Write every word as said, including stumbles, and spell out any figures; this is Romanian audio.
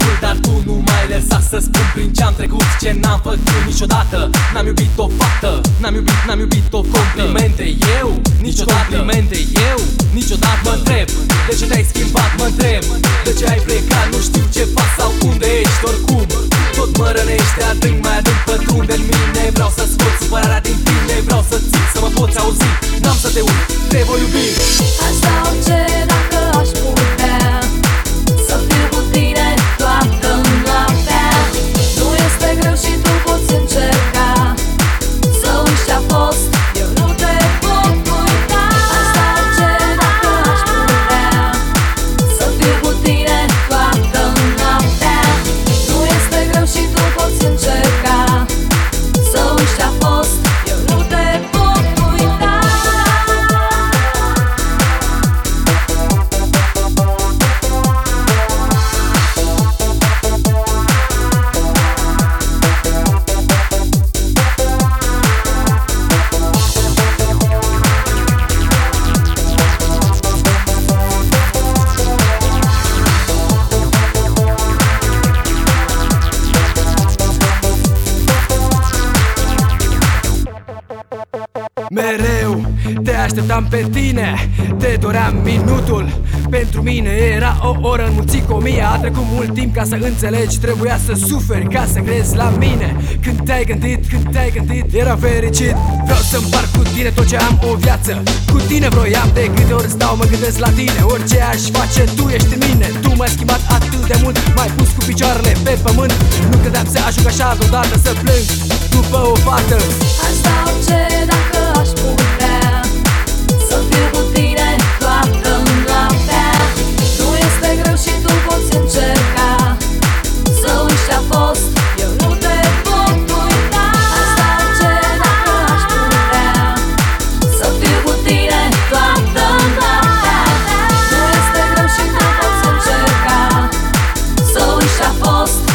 mult, dar tu nu mai lăsa să spun prin ce-am trecut, ce n-am făcut niciodată. N-am iubit o fată, n-am iubit, n-am iubit o complimente. Eu, niciodată, complimente, eu, niciodată. Mă întreb, de ce te-ai schimbat, mă întreb, de ce ai plecat, nu știu ce fac sau unde ești. Oricum, tot mă rănește adânc, mai adânc pătrunde în mine. Vreau să scot supărarea din tine, vreau să țin, să mă poți auzi. N-am să te uit, te voi iubi. Aș da orice dacă aș putea să fiu cu tine toată noaptea. Nu este greu și tu poți încerca să uiți ce-a fost, eu nu te pot uita. Aș da orice dacă aș putea să fiu cu tine toată noaptea. Nu este greu și tu poți încerca să uiți ce-a fost, eu nu te pot uita. Mereu te așteptam pe tine, te doream minutul. Pentru mine era o oră înmulțit cu o mie. A trecut mult timp ca să înțelegi, trebuia să suferi ca să crezi la mine. Când te-ai gândit, când te-ai gândit, eram fericit. Vreau să împart cu tine tot ce am, o viață cu tine vroiam. De câte ori stau mă gândesc la tine, orice aș face tu ești în mine. Tu m-ai schimbat atât de mult, m-ai pus cu picioarele pe pământ. Nu credeam să ajung așa vreodată să plâng după o fată. Aș da orice dacă aș putea să fiu cu tine toată noaptea. Nu este greu și tu poți încerca să uiți ce-a fost, eu nu te pot uita. Aș da orice dacă aș putea să fiu cu tine toată noaptea. Nu este greu și tu poți încerca să uiți ce-a fost.